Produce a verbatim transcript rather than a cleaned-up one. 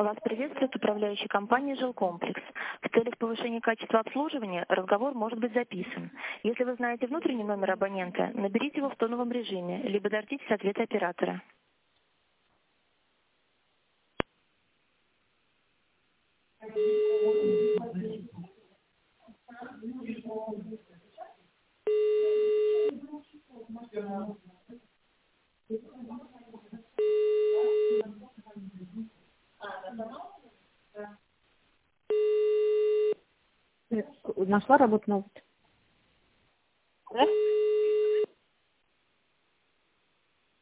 Вас приветствует управляющая компания «Жилкомплекс». В целях повышения качества обслуживания разговор может быть записан. Если вы знаете внутренний номер абонента, наберите его в тоновом режиме, либо дождитесь ответа оператора. Нашла работу новую.